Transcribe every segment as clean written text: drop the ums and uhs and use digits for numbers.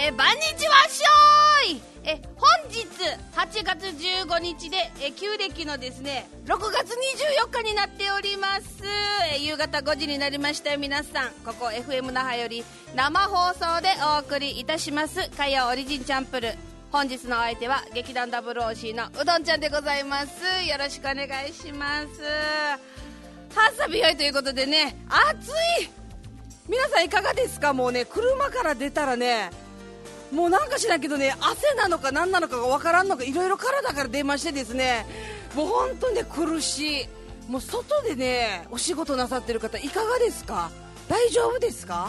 バンニチはしょーい。本日8月15日で、旧暦のですね6月24日になっております。夕方5時になりましたよ。皆さん、ここ FM 那覇より生放送でお送りいたします火曜オリジンチャンプル。本日のお相手は劇団 WOC のうどんちゃんでございます。よろしくお願いします。朝日いということでね、暑い。皆さんいかがですか？もうね、車から出たらね、もうなんか知らんけどね、汗なのか何なのかがわからんのか、いろいろ体から出ましてですね、もう本当にね苦しい。もう外でねお仕事なさってる方いかがですか？大丈夫ですか？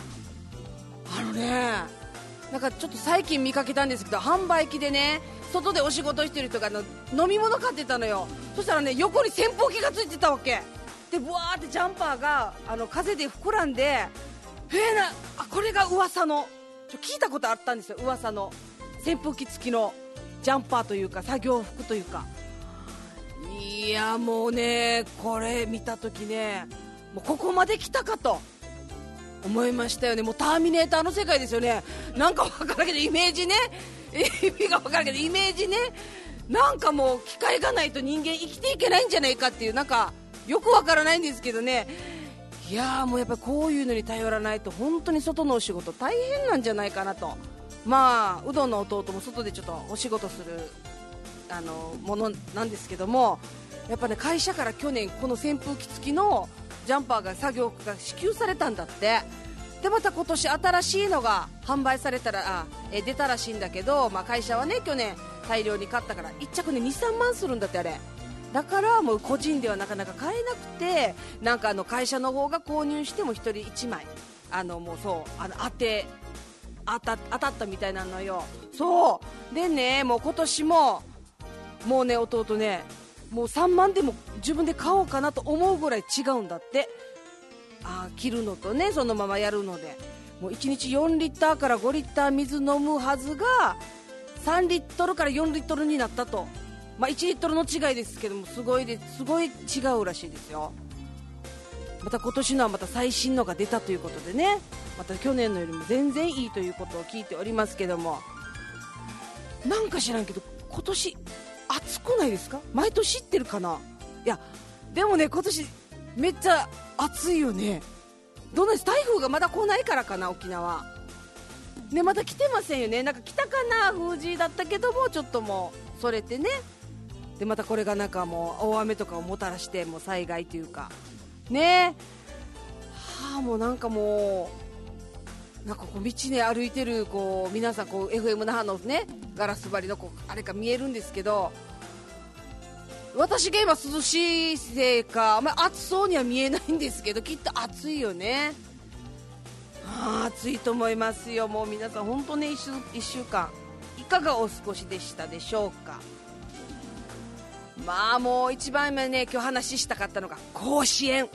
なんかちょっと最近見かけたんですけど、販売機でね外でお仕事してる人が飲み物買ってたのよ。そしたらね、横に扇風機がついてたわけで、ブワーってジャンパーが風で膨らんで、これが噂の聞いたことあったんですよ。噂の扇風機付きのジャンパーというか作業服というか。いやもうね、これ見た時ね、もうここまで来たかと思いましたよね。もうターミネーターの世界ですよね。なんか分からんけどイメージね、意味が分からんけどイメージね、なんかもう機械がないと人間生きていけないんじゃないかっていう、なんかよく分からないんですけどね。いやもうやっぱりこういうのに頼らないと本当に外のお仕事大変なんじゃないかなと。まあうどんの弟も外でちょっとお仕事するものなんですけども、やっぱね会社から去年この扇風機付きのジャンパーが作業服が支給されたんだって。でまた今年新しいのが販売されたら出たらしいんだけど、まあ、会社はね去年大量に買ったから1着ね 2,3 万するんだって。あれだからもう個人ではなかなか買えなくて、なんか会社の方が購入しても1人1枚もうそう当たったみたいなのよ。そうでね、もう今年ももうね弟ね、もう3万でも自分で買おうかなと思うぐらい違うんだって。着るのとねそのままやるので、もう1日4リッターから5リッター水飲むはずが3リットルから4リットルになったと。まあ、1リットルの違いですけども、すごい違うらしいですよ。また今年のはまた最新のが出たということでね、また去年のよりも全然いいということを聞いておりますけども、なんか知らんけど今年暑くないですか？毎年知ってるかな。いやでもね今年めっちゃ暑いよね。どうなんです？台風がまだ来ないからかな、沖縄ね。まだ来てませんよね。なんか来たかな、封じだったけどもちょっともうそれてね。でまたこれがなんかもう大雨とかをもたらして、もう災害というかね。もうなんかもうなんかこう道ね歩いてるこう皆さんこう FM 那覇のねガラス張りのこうあれか見えるんですけど、私が今涼しいせいかあんまり暑そうには見えないんですけど、きっと暑いよね。暑いと思いますよ。もう皆さん本当ね1週間いかがお過ごしでしたでしょうか。まあもう一番目ね今日話したかったのが甲子園。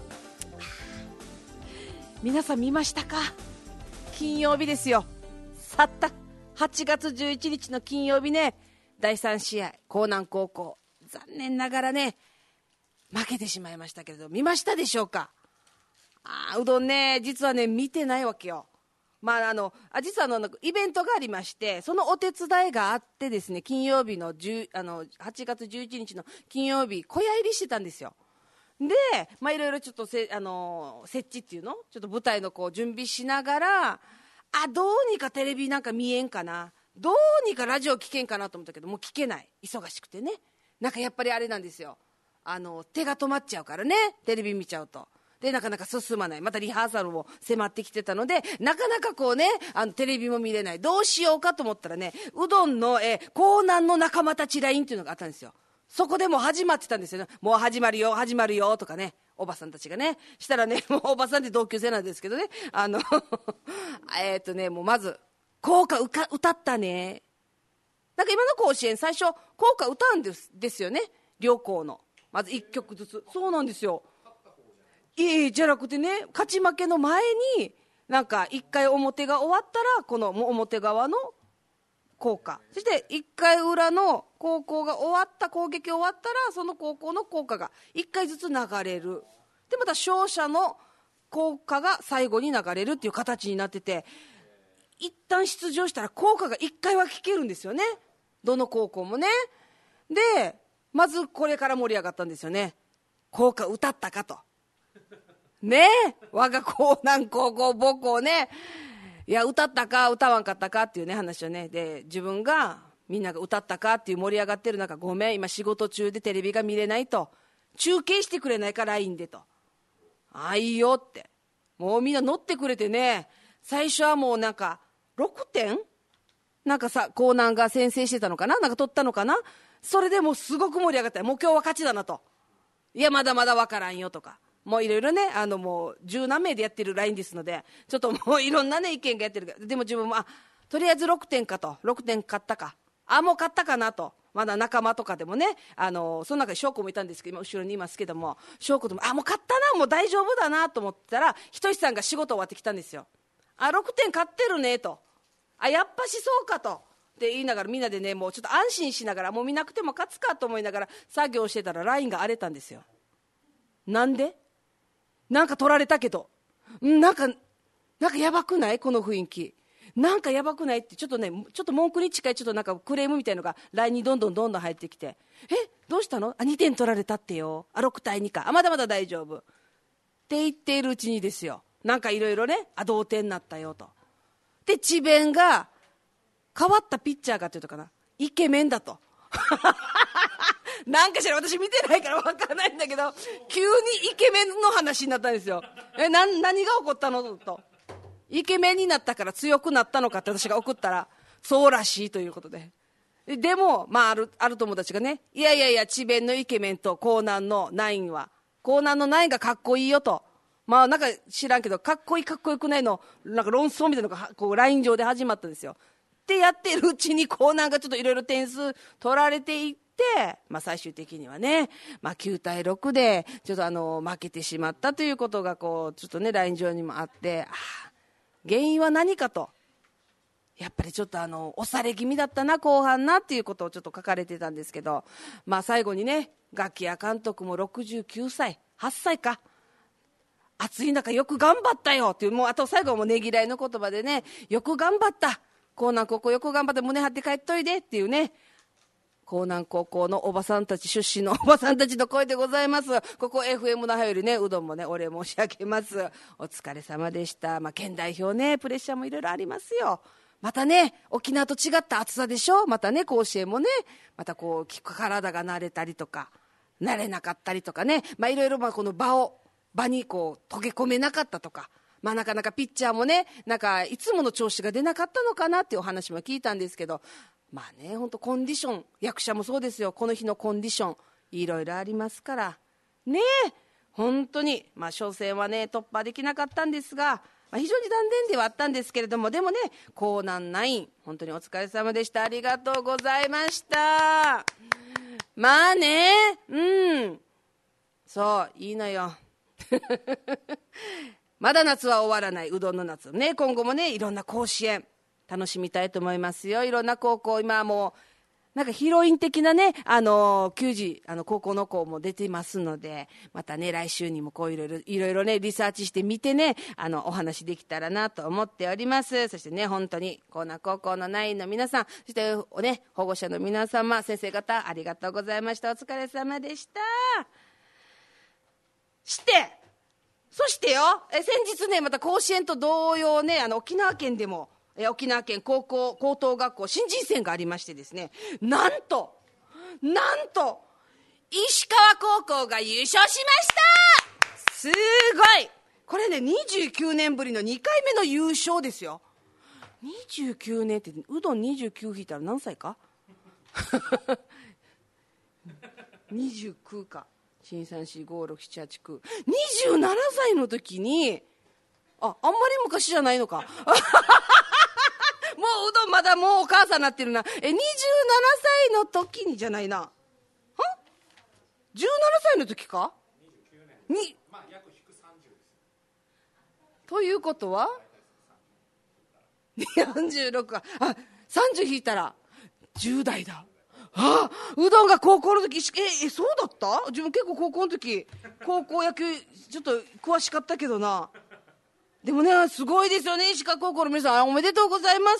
皆さん見ましたか？金曜日ですよ。去った8月11日の金曜日ね、第3試合江南高校残念ながらね負けてしまいましたけれど、見ましたでしょうか？うどんね実はね見てないわけよ。まあ実はイベントがありまして、そのお手伝いがあってですね、金曜日の8月11日の金曜日小屋入りしてたんですよ。でまあいろいろちょっと設置っていうのちょっと舞台のこう準備しながら、どうにかテレビなんか見えんかな、どうにかラジオ聞けんかなと思ったけどもう聞けない、忙しくてね。なんかやっぱりあれなんですよ、手が止まっちゃうからね、テレビ見ちゃうと。でなかなか進まない。またリハーサルも迫ってきてたのでなかなかこうねテレビも見れない。どうしようかと思ったらね、うどんの江南の仲間たちラインっていうのがあったんですよ。そこでもう始まってたんですよね。もう始まるよ始まるよとかね、おばさんたちがね。したらね、もうおばさんって同級生なんですけどね、もうまず校歌歌ったね。なんか今の甲子園最初校歌歌うんですよね、両校のまず1曲ずつ。そうなんですよ。じゃなくてね、勝ち負けの前になんか1回表が終わったらこの表側の校歌、そして1回裏の高校が終わった攻撃終わったらその高校の校歌が1回ずつ流れる。でまた勝者の校歌が最後に流れるっていう形になってて、 一旦出場したら校歌が1回は聴けるんですよね、どの高校もね。でまずこれから盛り上がったんですよね。校歌歌ったかとねえ、我が江南高校母校ね、いや歌ったか歌わんかったかっていうね話をね、で自分がみんなが歌ったかっていう盛り上がってる中、ごめん今仕事中でテレビが見れないと、中継してくれないか LINE でと、ああいいよって、もうみんな乗ってくれてね、最初はもうなんか6点なんかさ、江南が先制してたのかな、なんか取ったのかな、それでもうすごく盛り上がった、もう今日は勝ちだなと、いやまだまだ分からんよとか、もういろいろね、もう十何名でやってる LINE ですので、ちょっともういろんなね意見がやってるから、でも自分もとりあえず6点かと、6点勝ったか、もう勝ったかなと、まだ仲間とかでもね、その中で翔子もいたんですけど、今後ろにいますけども、翔子とももう勝ったな、もう大丈夫だなと思ったら、ひとしさんが仕事終わってきたんですよ。6点勝ってるねと、やっぱしそうかとって言いながら、みんなでねもうちょっと安心しながら、もう見なくても勝つかと思いながら作業してたら LINE が荒れたんですよ。なんでなんか取られたけど、なんかやばくない、この雰囲気なんかやばくないって、ちょっとね、ちょっと文句に近いちょっとなんかクレームみたいのが LINE にどんどん入ってきて、どうしたの、2点取られたってよ、6対2か、まだまだ大丈夫って言っているうちにですよ、なんかいろいろね、同点になったよと。で智弁が変わったピッチャーがというとかな、イケメンだとなんかしら私見てないから分からないんだけど、急にイケメンの話になったんですよ。何が起こったのと、イケメンになったから強くなったのかって私が送ったら、そうらしいということで、でも、ある友達がね、いや智弁のイケメンと江南のナインは、江南のナインがかっこいいよと、なんか知らんけど、かっこいいかっこよくないのなんか論争みたいなのがこう LINE 上で始まったんですよ。でやってるうちに江南がちょっといろいろ点数取られていって、最終的にはね、9対6でちょっと負けてしまったということがこうちょっとね LINE 上にもあって、原因は何かと、やっぱりちょっと押され気味だったな後半なっていうことをちょっと書かれてたんですけど、最後にね、ガキヤ監督も69歳8歳か、暑い中よく頑張ったよっていう、もうあと最後はもうねぎらいの言葉でね、よく頑張った、江南高校よく頑張って胸張って帰っといでっていうね、江南高校のおばさんたち、出身のおばさんたちの声でございます。ここ FM 那覇よりね、うどんもねお礼申し上げます。お疲れ様でした。県代表ね、プレッシャーもいろいろありますよ。またね、沖縄と違った暑さでしょ。またね、甲子園もね、またこう体が慣れたりとか慣れなかったりとかね、いろいろこの場にこう溶け込めなかったとか、なかなかピッチャーもね、なんかいつもの調子が出なかったのかなっていうお話も聞いたんですけど、ね、本当コンディション、役者もそうですよ、この日のコンディションいろいろありますからね、本当に初戦はね突破できなかったんですが、非常に断念ではあったんですけれども、でもね、江南ナイン本当にお疲れ様でした。ありがとうございました。そういいのよまだ夏は終わらない、うどんの夏ね、今後もねいろんな甲子園楽しみたいと思いますよ。いろんな高校、今はもうなんかヒロイン的なね、球児高校の子も出てますので、またね来週にもこういろいろねリサーチしてみてね、お話できたらなと思っております。そしてね、本当に江南高校のナインの皆さん、そしてね保護者の皆様、先生方、ありがとうございました。お疲れ様でした。そしてよ、先日ねまた甲子園と同様ね、沖縄県でも沖縄県高等学校新人戦がありましてですね、なんと石川高校が優勝しました。すごい、これね29年ぶりの2回目の優勝ですよ。29年ってうどん29引いたら何歳か29か、新3456789、27歳の時に、あんまり昔じゃないのかもううどんまだもうお母さんになってるな。27歳の時にじゃないな、17歳の時かに、約引く30です。ということは46か、30引いたら10代だ。うどんが高校の時、そうだった？自分結構高校の時高校野球ちょっと詳しかったけどな。 でもね、すごいですよね。石川高校の皆さん、おめでとうございます。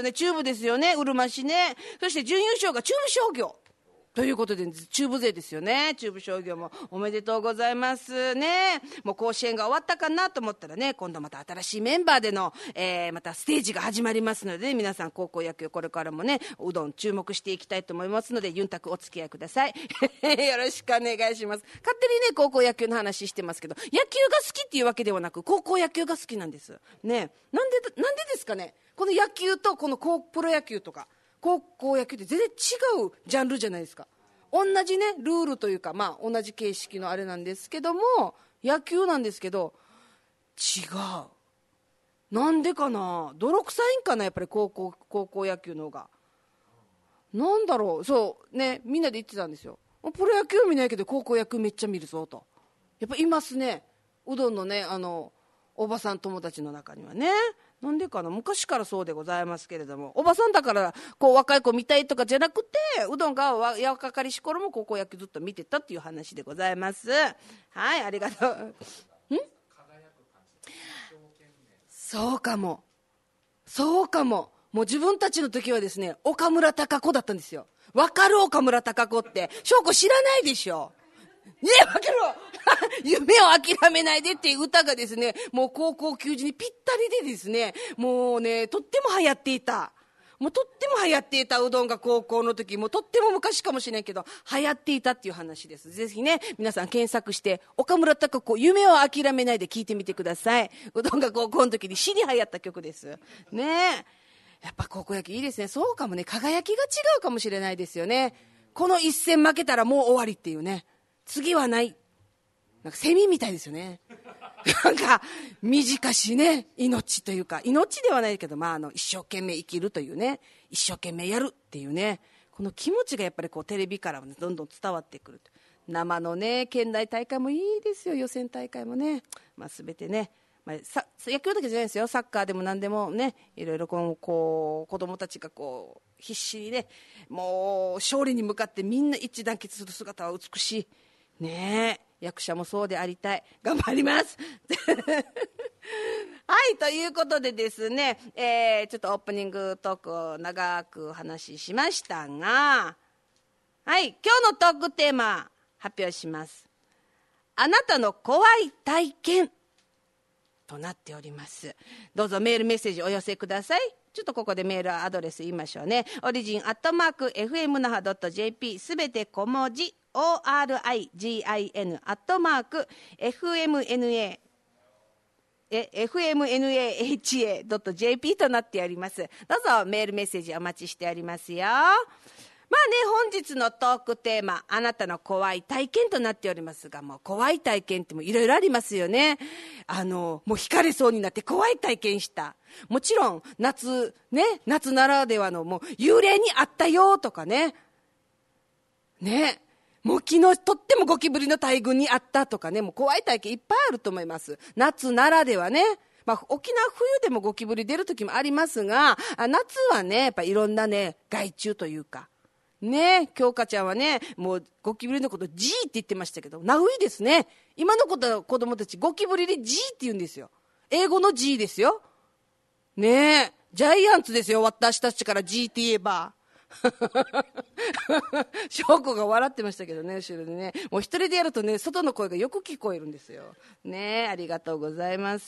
ね、中部ですよね。うるま市ね。そして準優勝が中部商業。ということで、中部勢ですよね。中部商業もおめでとうございますね。もう甲子園が終わったかなと思ったらね、今度また新しいメンバーでの、またステージが始まりますので、ね、皆さん高校野球これからもね、うどん注目していきたいと思いますので、ユンタクお付き合いください。よろしくお願いします。勝手にね、高校野球の話してますけど、野球が好きっていうわけではなく、高校野球が好きなんです。ね。なんでですかね。この野球とこのプロ野球とか。高校野球って全然違うジャンルじゃないですか。同じねルールというか、まあ同じ形式のあれなんですけども、野球なんですけど違う。なんでかな。泥臭いんかな、やっぱり高校野球の方が。なんだろう。そうね、みんなで言ってたんですよ。プロ野球見ないけど高校野球めっちゃ見るぞと。やっぱいますね、うどんのねおばさん友達の中にはね。なんでかな、昔からそうでございますけれども、おばさんだからこう若い子見たいとかじゃなくて、うどんが若かりし頃も高校野球ずっと見てたっていう話でございます。はい、ありがとう。そうかも、もう自分たちの時はですね、岡村孝子だったんですよ。わかる？岡村孝子って翔子知らないでしょ。ねえ、わかる夢を諦めないでっていう歌がですね、もう高校球児にぴったりでですね、もうね、とっても流行っていた。もうとっても流行っていたうどんが高校の時、もうとっても昔かもしれないけど、流行っていたっていう話です。ぜひね、皆さん検索して、岡村孝子、夢を諦めないで聞いてみてください。うどんが高校の時に死に流行った曲です。ねえ。やっぱ高校野球いいですね。そうかもね、輝きが違うかもしれないですよね。この一戦負けたらもう終わりっていうね。次はない。なんかセミみたいですよね。なんか短しね、命というか、命ではないけど、まあ、一生懸命生きるというね、一生懸命やるっていうね、この気持ちがやっぱりこうテレビからも、ね、どんどん伝わってくる。生のね、県内大会もいいですよ。予選大会もね、まあ、全てね、まあ、野球だけじゃないですよ。サッカーでも何でもね、いろいろこう子供たちがこう必死にね、もう勝利に向かってみんな一致団結する姿は美しいね。え、役者もそうでありたい。頑張りますはい、ということでですね、ちょっとオープニングトークを長く話しましたが、はい、今日のトークテーマ発表します。あなたの怖い体験となっております。どうぞメールメッセージお寄せください。ちょっとここでメールアドレス言いましょうね。オリジン@fmnaha.jp、 すべて小文字 origin@fmnaha.jp となっております。どうぞメールメッセージお待ちしておりますよ。まあね、本日のトークテーマ、あなたの怖い体験となっておりますが、もう怖い体験ってもいろいろありますよね。もう惹かれそうになって怖い体験した。もちろん夏ならではのもう幽霊に会ったよとかね。ね。もう昨日とってもゴキブリの大群に会ったとかね、もう怖い体験いっぱいあると思います。夏ならではね。まあ、沖縄冬でもゴキブリ出る時もありますが、夏はね、やっぱいろんなね、害虫というか、ね、京香ちゃんはね、もうゴキブリのこと G って言ってましたけど、ナウイですね。今の子供たちゴキブリで G って言うんですよ。英語の G ですよ。ねえ、ジャイアンツですよ。私たちから G って言えば。翔子が笑ってましたけどね、後ろでね。もう一人でやるとね、外の声がよく聞こえるんですよ。ねえ、ありがとうございます。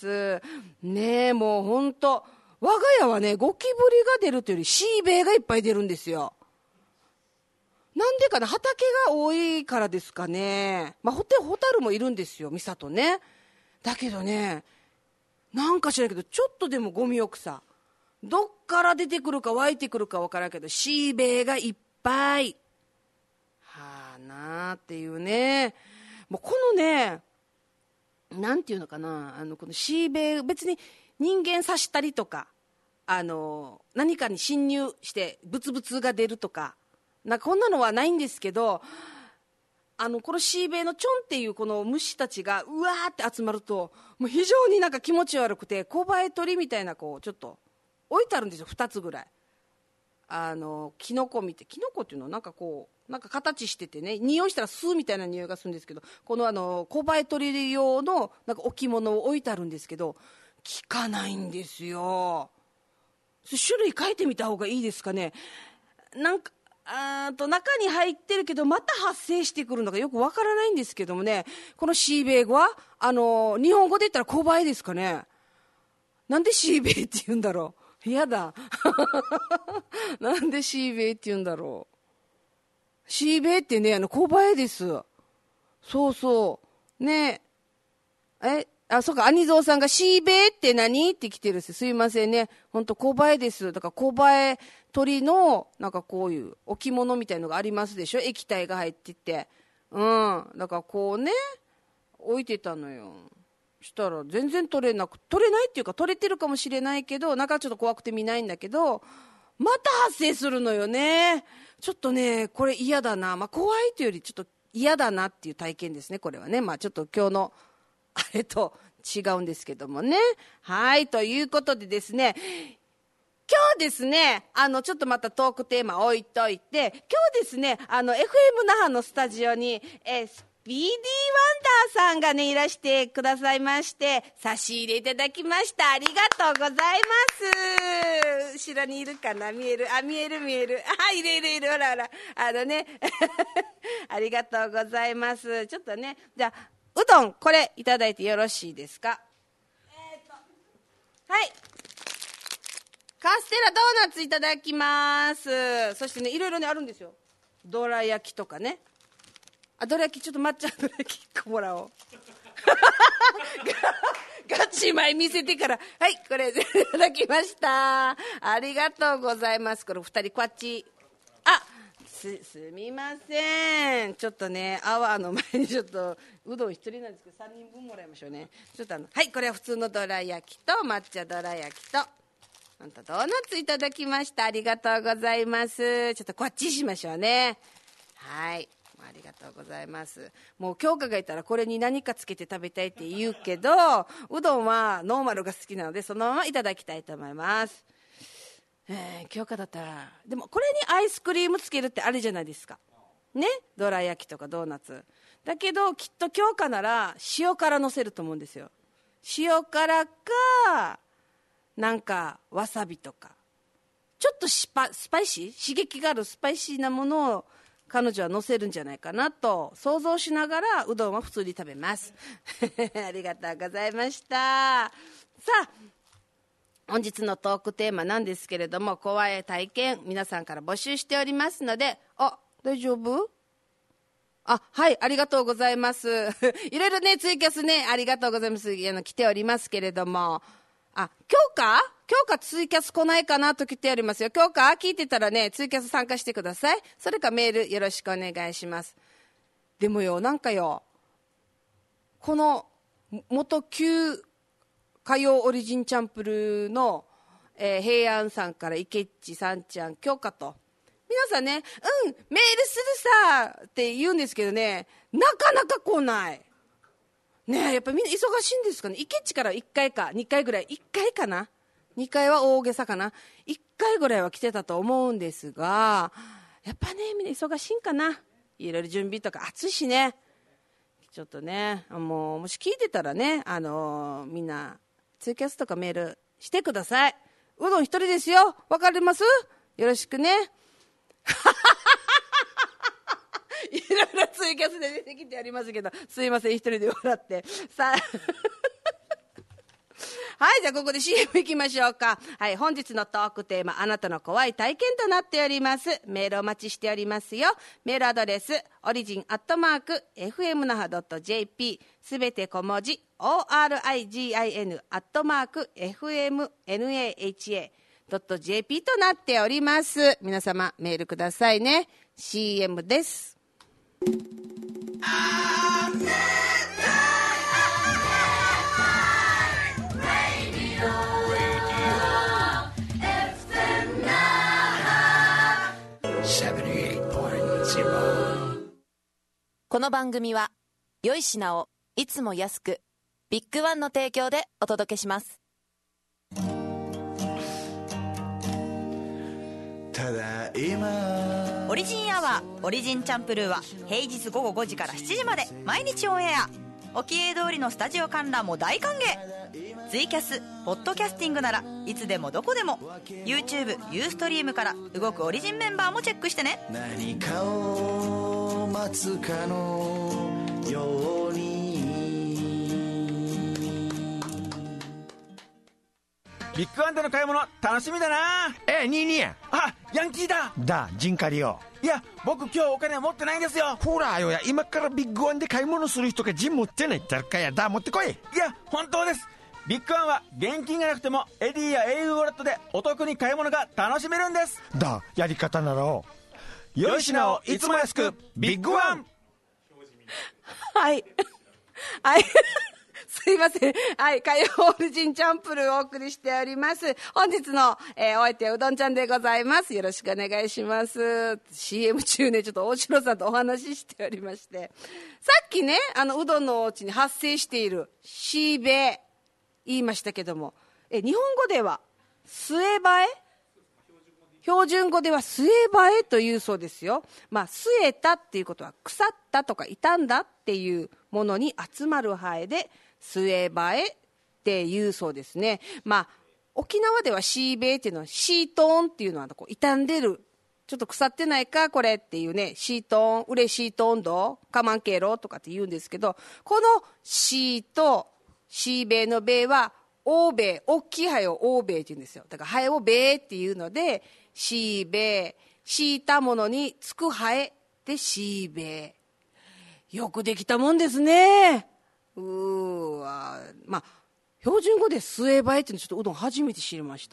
ねえ、もうほんと、我が家はね、ゴキブリが出るというよりシーベイがいっぱい出るんですよ。なんでかな、畑が多いからですかね。まあ、ホタルもいるんですよ、三郷ね。だけどね、なんか知らんけど、ちょっとでもゴミ置くさ。どっから出てくるか湧いてくるか分からんけど、シーベイがいっぱい。はあなあっていうね。もうこのね、なんていうのかな、このシーベイ、別に人間刺したりとか、何かに侵入してブツブツが出るとか、なんかこんなのはないんですけど、このシーベイのチョンっていうこの虫たちがうわーって集まると、もう非常になんか気持ち悪くて、コバエ鳥みたいなこうちょっと置いてあるんですよ、2つぐらい。キノコ見て、キノコっていうのはなんかこうなんか形しててね、匂いしたら巣みたいな匂いがするんですけど、このコバエ鳥用のなんか置物を置いてあるんですけど、 効かないんですよ。種類変えてみた方がいいですかね。なんか中に入ってるけどまた発生してくるのがよくわからないんですけどもね、このシーベイ語は日本語で言ったらコバエですかね。なんでシーベイって言うんだろう。やだなんでシーベイって言うんだろう。シーベイってね、コバエです。そうそうね。そうか、兄蔵さんがシーベイって何って来てるんです。すいませんね。ほんとコバエです。だからコバエ鳥のなんかこういう置物みたいのがありますでしょ。液体が入ってて、だからこうね置いてたのよ。したら全然取れないっていうか、取れてるかもしれないけど、なんかちょっと怖くて見ないんだけど、また発生するのよね。ちょっとねこれ嫌だな。怖いというよりちょっと嫌だなっていう体験ですね、これはね。ちょっと今日のあれと違うんですけどもね。はい、ということでですね、今日ですね、ちょっとまたトークテーマ置いといて、今日ですね、FM 那覇のスタジオに、スピーディーワンダーさんがねいらしてくださいまして、差し入れいただきました。ありがとうございます。後ろにいるかな、見える、見えるいる、ほらねありがとうございます。ちょっとね、じゃあうどんこれいただいてよろしいですか。はい、カステラドーナツいただきます。そしてね、いろいろねあるんですよ。どら焼きとかね。どら焼き、ちょっと抹茶どら焼き1個もらおうガチ前見せてから、はい、これいただきました。ありがとうございます。これ2人こっち、すみません、ちょっとねアワーの前にちょっとうどん1人なんですけど3人分もらいましょうね。ちょっとはい、これは普通のどら焼きと抹茶どら焼きとドーナツいただきました。ありがとうございます。ちょっとこっちしましょうね。はい、ありがとうございます。もう京香がいたらこれに何かつけて食べたいって言うけど、うどんはノーマルが好きなのでそのままいただきたいと思います。京香だったらでもこれにアイスクリームつけるってあれじゃないですかね。どら焼きとかドーナツだけど、きっと京香なら塩辛のせると思うんですよ。塩辛かなんかわさびとかちょっとスパイシー、刺激があるスパイシーなものを彼女は乗せるんじゃないかなと想像しながらうどんは普通に食べますありがとうございました。さあ本日のトークテーマなんですけれども、怖い体験皆さんから募集しておりますので、大丈夫？はい、ありがとうございますいろいろねツイキャスねありがとうございます。来ておりますけれども、京香ツイキャス来ないかなと来ておりますよ。京香聞いてたらねツイキャス参加してください。それかメールよろしくお願いします。でもよ、なんかよ、この元旧火曜オリジンチャンプルーの、平安さんから池地さんちゃん京香と皆さんね、メールするさって言うんですけどね、なかなか来ないね。やっぱりみんな忙しいんですかね。池地から1回か2回ぐらい、1回かな、2回は大げさかな、1回ぐらいは来てたと思うんですが、やっぱねみんな忙しいんかな。いろいろ準備とか暑いしね、ちょっとねもし聞いてたらね、みんなツイキャスとかメールしてください。うどん一人ですよ、わかります？よろしくねいろいろツイキャスで出てきてありますけど、すいません一人で笑ってさあはい、じゃあここで CM 行きましょうか。はい、本日のトークテーマ、あなたの怖い体験となっております。メールお待ちしておりますよ。メールアドレスorigin@fmnaha.jp、 すべて小文字 origin@fmnaha.jp となっております。皆様メールくださいね。 CM です。 この番組は良い品をいつも安く、ビッグワンの提供でお届けします。 ただいまオリジンアワーオリジンチャンプルーは平日午後5時から7時まで毎日オンエア。 沖永通りのスタジオ観覧も大歓迎。ツイキャス、ポッドキャスティングならいつでもどこでも YouTube、ユーストリームから動くオリジンメンバーもチェックしてね。 何かを待つかのように。 ビッグワンでの買い物楽しみだな。 ニーニーや。 あ、ヤンキーだ。 ジンカリよ。 いや、僕今日お金持ってないんですよ。 ほらよや、今からビッグワンで買い物する人がジン持ってないってかや。持ってこい。 いや、本当です。ビッグワンは現金がなくてもエディや au ウォレットでお得に買い物が楽しめるんです。 やり方ならよい品をいつも安く、ビッグワン。 はいはいすいません。はい。火曜オリジンチャンプルーをお送りしております。本日の、お相手はうどんちゃんでございます。よろしくお願いします。CM 中ね、ちょっと大城さんとお話ししておりまして。さっきね、うどんのお家に発生しているシーベ言いましたけども、日本語では末映え、標準語では末映えというそうですよ。まあ、末えたっていうことは腐ったとか傷んだっていうものに集まるハエで末映えっていうそうですね。まあ、沖縄ではシーベイっていうのはシートーンっていうのはこう傷んでる、ちょっと腐ってないかこれっていうね、シートーン、嬉しいとんどかまんけろとかって言うんですけど、このシーとシーベイのベイは欧米、大きいハエを欧米って言うんですよ。だからハエをベイっていうので、シーベイ、敷いたものにつくハエでシーベイ。よくできたもんですね。まあ、標準語で末映えっていうのちょっとうどん初めて知りました。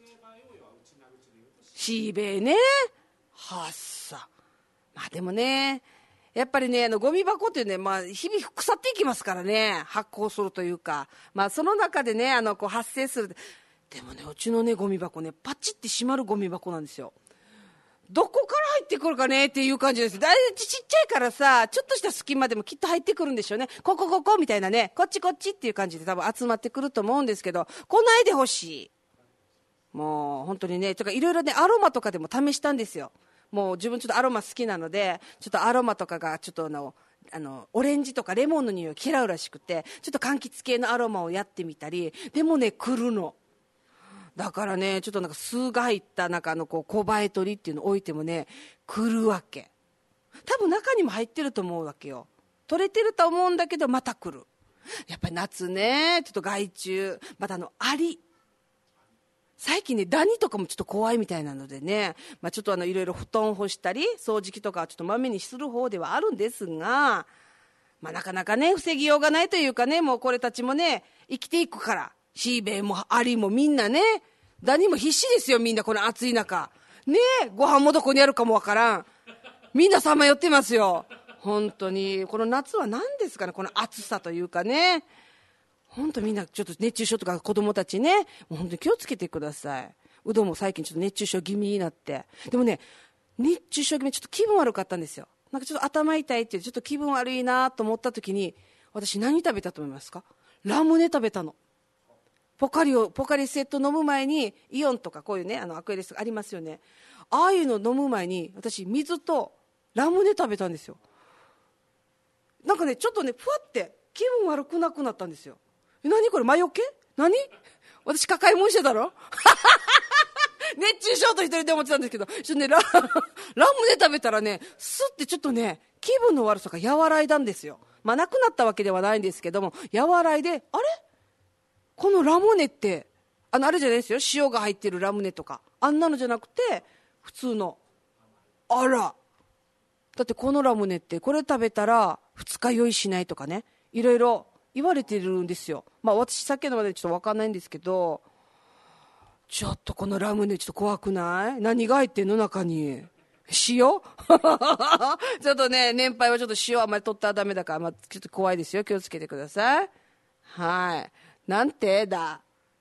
シーベイね。はっさ。まあでもね、やっぱりね、ゴミ箱っていうね、まあ、日々腐っていきますからね、発酵するというか、まあ、その中でね、こう発生する。でもね、うちのね、ゴミ箱ね、パチって閉まるゴミ箱なんですよ。どこから入ってくるかねっていう感じです。だいぶちっちゃいからさ、ちょっとした隙間でもきっと入ってくるんでしょうね。ここみたいなね、こっちっていう感じで多分集まってくると思うんですけど、来ないでほしい。もう本当にね、とかいろいろね、アロマとかでも試したんですよ。もう自分ちょっとアロマ好きなので、ちょっとアロマとかがちょっとオレンジとかレモンの匂いを嫌うらしくて、ちょっと柑橘系のアロマをやってみたり、でもね、来るの。だからね、ちょっとなんか酢が入ったこう小映え取りっていうのを置いてもね、来るわけ。多分中にも入ってると思うわけよ。取れてると思うんだけどまた来る。やっぱり夏ね、ちょっと害虫、またアリ。最近ね、ダニとかもちょっと怖いみたいなのでね、まあ、ちょっといろいろ布団干したり掃除機とかはちょっとまめにする方ではあるんですが、まあ、なかなかね防ぎようがないというかね、もうこれたちもね生きていくから、シーベイもアリもみんなね、ダニも必死ですよ、みんなこの暑い中ね。ご飯もどこにあるかもわからん、みんなさまよってますよ本当に。この夏は何ですかね、この暑さというかね、本当みんなちょっと熱中症とか子供たちね、もう本当に気をつけてください。うどんも最近ちょっと熱中症気味になって、でもね、熱中症気味ちょっと気分悪かったんですよ。なんかちょっと頭痛いっていうちょっと気分悪いなと思った時に、私何食べたと思いますか？ラムネ食べたの。ポカリセット飲む前にイオンとかこういうね、アクエリスがありますよね。ああいうの飲む前に私水とラムネ食べたんですよ。なんかね、ちょっとね、ふわって気分悪くなくなったんですよ。何これ、魔除け？何？私抱えもんしてたろ熱中症と一人で思ってたんですけど、ちょっとね、ラムネ食べたらね、スッてちょっとね、気分の悪さが和らいだんですよ。まあ、なくなったわけではないんですけども、和らいで、あれこのラムネって、あれじゃないですよ、塩が入ってるラムネとか。あんなのじゃなくて、普通の。あら。だってこのラムネって、これ食べたら二日酔いしないとかね、いろいろ言われてるんですよ。まあ私酒のまでちょっと分かんないんですけど、ちょっとこのラムネちょっと怖くない？何が入ってんの中に？塩ちょっとね、年配はちょっと塩あんまり取ったらダメだから、まあ、ちょっと怖いですよ。気をつけてください。はい。なんてだ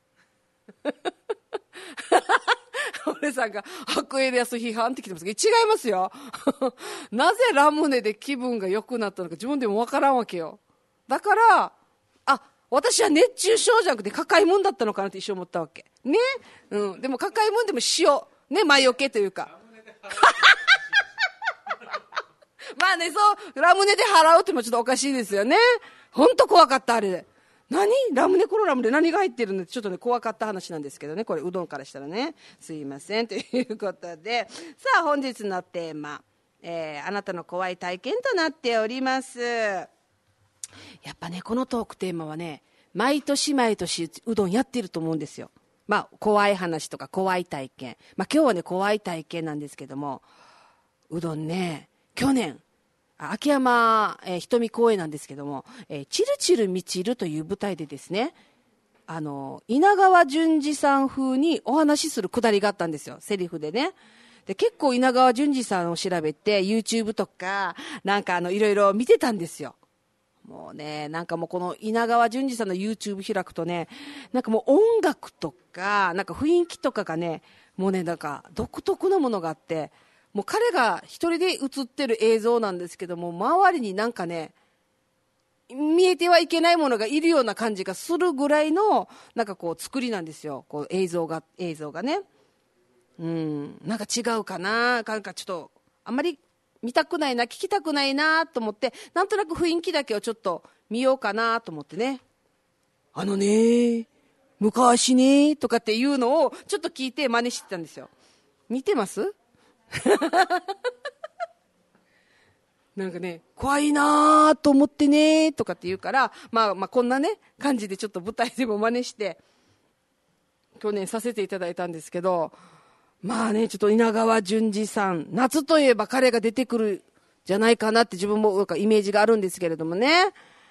俺さんがアクエリアス批判って来てますけど、違いますよなぜラムネで気分が良くなったのか自分でも分からんわけよ。だから私は熱中症じゃなくて抱えもんだったのかなって一生思ったわけね。うん、でも抱えもんでも塩ね、魔除けというかまあね、そうラムネで払うってもちょっとおかしいですよね。 ほんと怖かった、あれ。ラムネコロラムで何が入ってるのってちょっとね、怖かった話なんですけどね、これうどんからしたらね、すいませんということで、さあ本日のテーマ、あなたの怖い体験となっております。やっぱね、このトークテーマはね、毎年毎年うどんやってると思うんですよ。まあ怖い話とか怖い体験、まあ今日はね怖い体験なんですけども、うどんね、去年秋山、瞳公園なんですけども、チルチルみちるという舞台でですね、稲川淳二さん風にお話しするくだりがあったんですよ、セリフでね。で、結構稲川淳二さんを調べて YouTube とかなんかいろいろ見てたんですよ。もうね、なんかもうこの稲川淳二さんの YouTube 開くとね、なんかもう音楽とかなんか雰囲気とかがね、もうね、なんか独特なものがあって、もう彼が一人で映ってる映像なんですけども、周りになんかね、見えてはいけないものがいるような感じがするぐらいのなんかこう作りなんですよ、こう映像がね。なんか違うかな、なんかちょっとあんまり見たくないな、聞きたくないなと思って、なんとなく雰囲気だけをちょっと見ようかなと思ってね、昔ねとかっていうのをちょっと聞いて真似してたんですよ。見てますなんかね、怖いなと思ってねとかって言うから、まあこんなね感じでちょっと舞台でも真似して去年させていただいたんですけど、まあね、ちょっと稲川淳二さん、夏といえば彼が出てくるじゃないかなって自分もなんかイメージがあるんですけれどもね。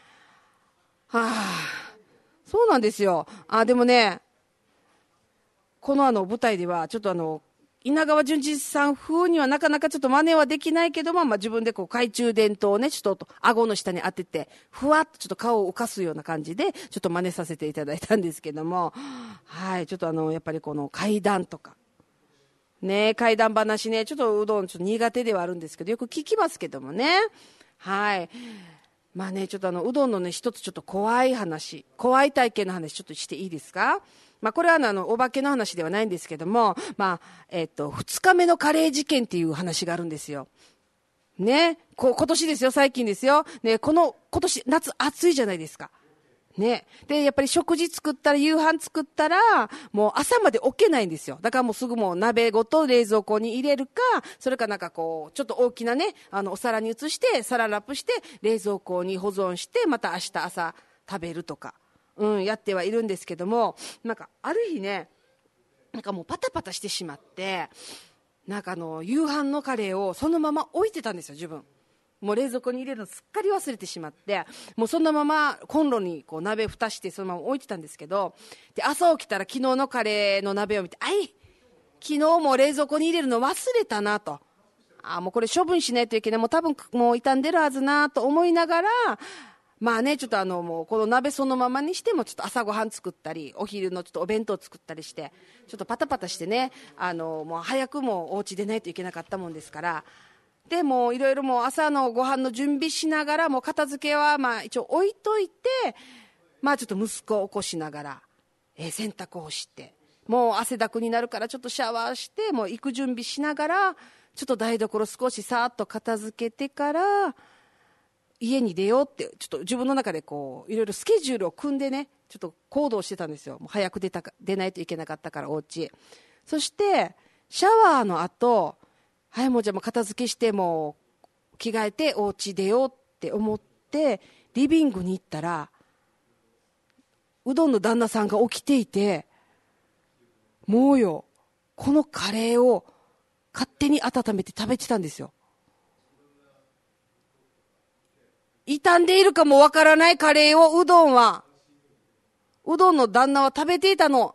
そうなんですよ。でもね、この舞台ではちょっと稲川淳二さん風にはなかなかちょっと真似はできないけども、自分でこう懐中電灯をね、ちょっと顎の下に当てて、ふわっとちょっと顔を浮かすような感じで、ちょっと真似させていただいたんですけども、はい、ちょっとやっぱりこの怪談とか、ね、怪談話ね、ちょっとうどんちょっと苦手ではあるんですけど、よく聞きますけどもね。はい。まあね、ちょっとうどんのね、一つちょっと怖い体験の話ちょっとしていいですか？これはお化けの話ではないんですけども、2日目のカレー事件っていう話があるんですよ。ね、今年ですよ、最近ですよ。ね、今年夏暑いじゃないですか。ね。で、やっぱり食事作ったら、夕飯作ったら、もう朝まで置けないんですよ。だからもうすぐもう鍋ごと冷蔵庫に入れるか、それかなんかこう、ちょっと大きなね、お皿に移して、サランラップして、冷蔵庫に保存して、また明日朝食べるとか、やってはいるんですけども、なんかある日ね、なんかもうパタパタしてしまって、なんか夕飯のカレーをそのまま置いてたんですよ、自分。もう冷蔵庫に入れるのすっかり忘れてしまって、もうそのままコンロにこう鍋蓋してそのまま置いてたんですけど、で朝起きたら昨日のカレーの鍋を見て、昨日も冷蔵庫に入れるの忘れたなと、もうこれ処分しないといけない、もう多分もう傷んでるはずなと思いながら、まあね、ちょっともうこの鍋そのままにしてもちょっと朝ごはん作ったり、お昼のちょっとお弁当作ったりして、ちょっとパタパタしてね、もう早くもお家出ないといけなかったもんですから、でもういろいろもう朝のご飯の準備しながら、もう片付けはまあ一応置いといて、まあちょっと息子を起こしながら、洗濯をして、もう汗だくになるからちょっとシャワーして、もう行く準備しながら、ちょっと台所少しさーっと片付けてから家に出ようって、ちょっと自分の中でこういろいろスケジュールを組んでね、ちょっと行動してたんですよ。もう早く出ないといけなかったから、お家。そしてシャワーの後、はい、もうじゃあもう片付けしてもう着替えてお家出ようって思ってリビングに行ったら、うどんの旦那さんが起きていて、もうよ、このカレーを勝手に温めて食べてたんですよ。傷んでいるかもわからないカレーをうどんの旦那は食べていたの。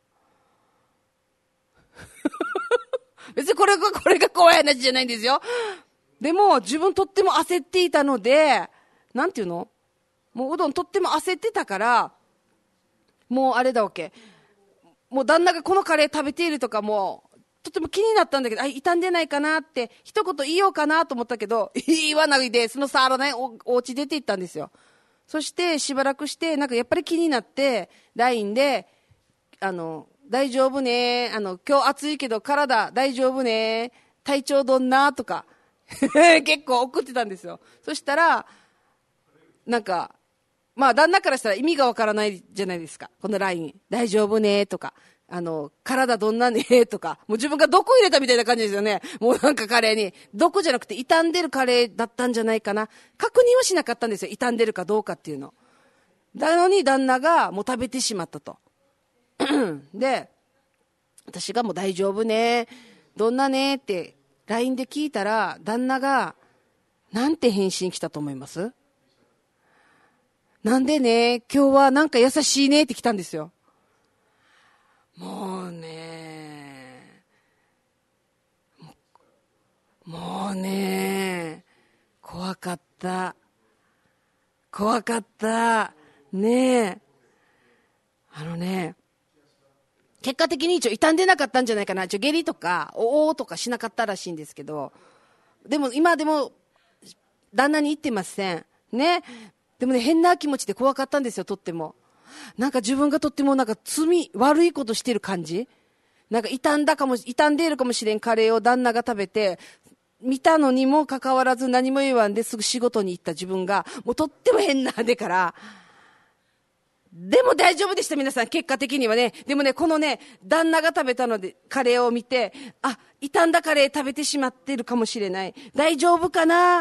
別にこれが怖い話じゃないんですよ。でも自分とっても焦っていたので、なんていうの、もううどんとっても焦ってたから、もうあれだわけ、もう旦那がこのカレー食べているとかもとっても気になったんだけど、傷んでないかなって一言言おうかなと思ったけど、言わないでその触らないお家出て行ったんですよ。そしてしばらくしてなんかやっぱり気になって LINE で大丈夫ね、今日暑いけど体大丈夫ね、体調どんなとか結構送ってたんですよ。そしたらなんかまあ旦那からしたら意味がわからないじゃないですか。この LINE。大丈夫ねとか。体どんなねとか。もう自分が毒入れたみたいな感じですよね。もうなんかカレーに。毒じゃなくて傷んでるカレーだったんじゃないかな。確認はしなかったんですよ。傷んでるかどうかっていうの。なのに旦那がもう食べてしまったと。で、私がもう大丈夫ね。どんなねって LINE で聞いたら、旦那がなんて返信来たと思います？なんでね、今日はなんか優しいねって来たんですよ。もうね、怖かった。ねえ。結果的に一応傷んでなかったんじゃないかな。下痢とか、おーとかしなかったらしいんですけど、でも今でも、旦那に言ってません。ね。でもね、変な気持ちで怖かったんですよ、とっても。なんか自分がとってもなんか悪いことしてる感じ。なんか傷んでいるかもしれんカレーを旦那が食べて、見たのにもかかわらず何も言わんですぐ仕事に行った自分が、もうとっても変なんでから、でも大丈夫でした、皆さん、結果的にはね。でもね、このね、旦那が食べたので、カレーを見て、あ、傷んだカレー食べてしまってるかもしれない。大丈夫かなって。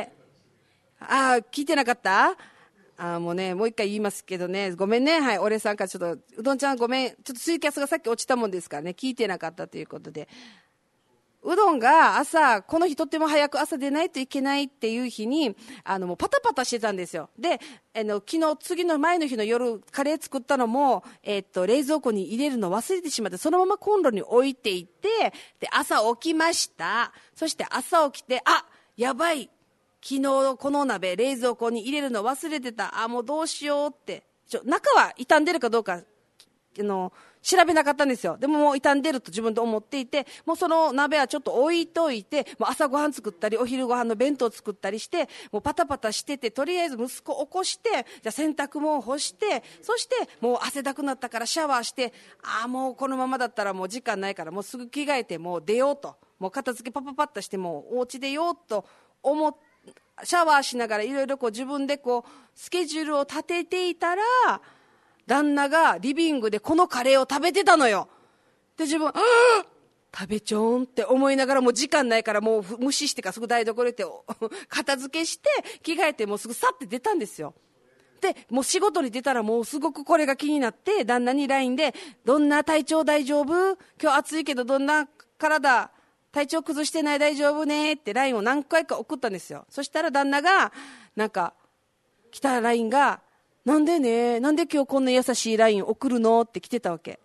聞いてなかった？もうね、もう一回言いますけどね、ごめんね。はい、俺さんからちょっと、うどんちゃんごめん。ちょっとツイキャスがさっき落ちたもんですからね、聞いてなかったということで。うどんがこの日とっても早く朝出ないといけないっていう日に、もうパタパタしてたんですよ。で、次の前の日の夜、カレー作ったのも、冷蔵庫に入れるの忘れてしまって、そのままコンロに置いていて、で、朝起きました。そして朝起きて、やばい。昨日この鍋、冷蔵庫に入れるの忘れてた。もうどうしようって。中は傷んでるかどうか、調べなかったんですよ。でももう傷んでると自分で思っていて、もうその鍋はちょっと置いといて、もう朝ごはん作ったり、お昼ごはんの弁当作ったりして、もうパタパタしてて、とりあえず息子起こして、じゃあ洗濯物干して、そしてもう汗だくなったからシャワーして、もうこのままだったらもう時間ないから、もうすぐ着替えてもう出ようと。もう片付けパパパッとして、もうお家出ようと思って、シャワーしながらいろいろ自分でスケジュールを立てていたら、旦那がリビングでこのカレーを食べてたのよ。で、自分、食べちょんって思いながら、もう時間ないからもう無視してからすぐ台所行って片付けして着替えて、もうすぐさって出たんですよ。で、もう仕事に出たらもうすごくこれが気になって、旦那に LINE で、どんな体調大丈夫？今日暑いけどどんな体調崩してない大丈夫ねって LINE を何回か送ったんですよ。そしたら旦那が、なんか、来た LINE が、なんで今日こんな優しい LINE 送るのって来てたわけ。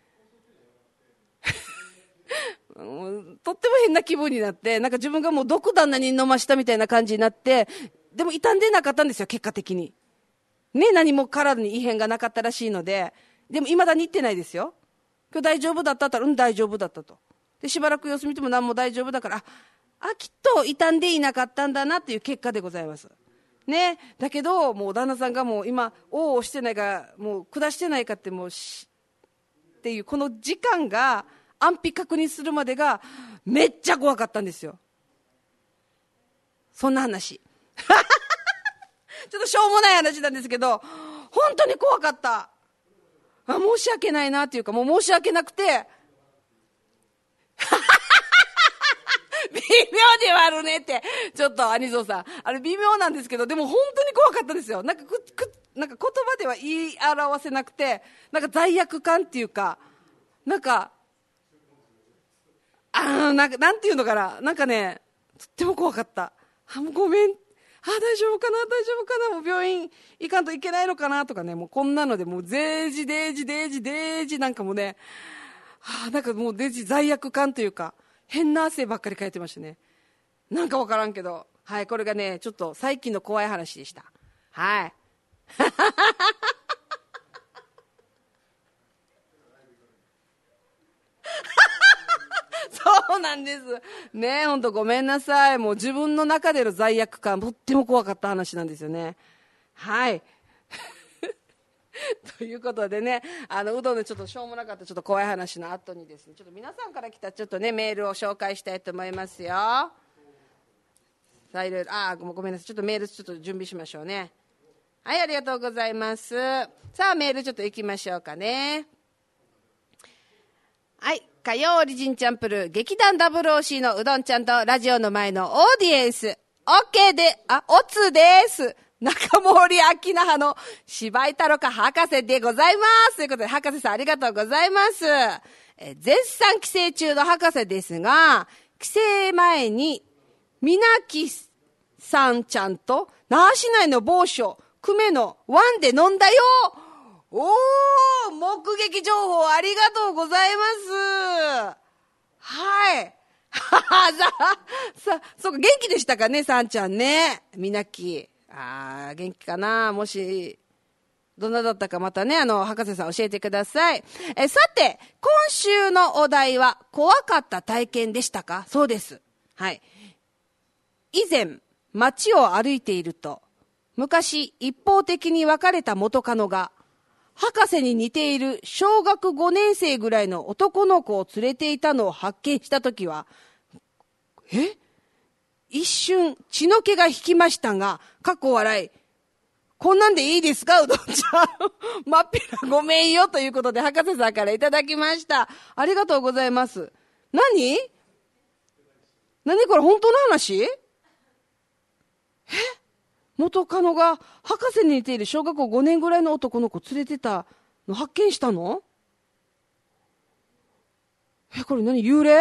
とっても変な気分になって、なんか自分がもう毒旦那に飲ましたみたいな感じになって、でも傷んでなかったんですよ、結果的に。ね、何も体に異変がなかったらしいので、でも未だに言ってないですよ。今日大丈夫だったら、大丈夫だったと。で、しばらく様子見ても何も大丈夫だから、きっと傷んでいなかったんだなっていう結果でございます。ね、だけどもう旦那さんがもう今をしてないか、もう下してないかってっていうこの時間が安否確認するまでがめっちゃ怖かったんですよ。そんな話ちょっとしょうもない話なんですけど、本当に怖かった。申し訳ないなっていうか、もう申し訳なくて微妙ではあるねって。ちょっと、兄蔵さん。あれ微妙なんですけど、でも本当に怖かったですよ。なんか言葉では言い表せなくて、なんか罪悪感っていうか、なんかなんていうのかな。なんかね、とっても怖かった。もうごめん。大丈夫かなもう病院行かんといけないのかなとかね、もうこんなので、もうデージなんかもね、なんかもう罪悪感というか、変な汗ばっかりかいてましたね。なんかわからんけど、はい、これがね、ちょっと最近の怖い話でした。はい。そうなんです。ね、本当ごめんなさい。もう自分の中での罪悪感、とっても怖かった話なんですよね。はい。ということでね、うどんでちょっとしょうもなかったちょっと怖い話の後にですね、ちょっと皆さんから来たちょっとね、メールを紹介したいと思いますよ。ささあいろいろごめんなさい、ちょっとメールちょっと準備しましょうね。はい、ありがとうございます。さあメールちょっと行きましょうかね。はい、火曜オリジンチャンプル劇団 WOC のうどんちゃんとラジオの前のオーディエンス OK でおつです。中森明菜派の芝居太郎か博士でございます。ということで博士さんありがとうございます。絶賛帰省中の博士ですが、帰省前にみなきさんちゃんと那覇市内の某所久米のワンで飲んだよ。おー、目撃情報ありがとうございます。はい。そうか、元気でしたかね、さんちゃんね。みなき。元気かな。もし、どんなだったかまたね、博士さん教えてください。さて、今週のお題は、怖かった体験でしたか？そうです。はい。以前、街を歩いていると、昔、一方的に別れた元カノが、博士に似ている小学5年生ぐらいの男の子を連れていたのを発見したときは、一瞬血の気が引きましたが、かっこ笑い。こんなんでいいですか、うどんちゃん。まっぴらごめんよということで博士さんからいただきました。ありがとうございます。何これ本当の話？元カノが博士に似ている小学校5年ぐらいの男の子連れてたの発見したの？これ何？幽霊？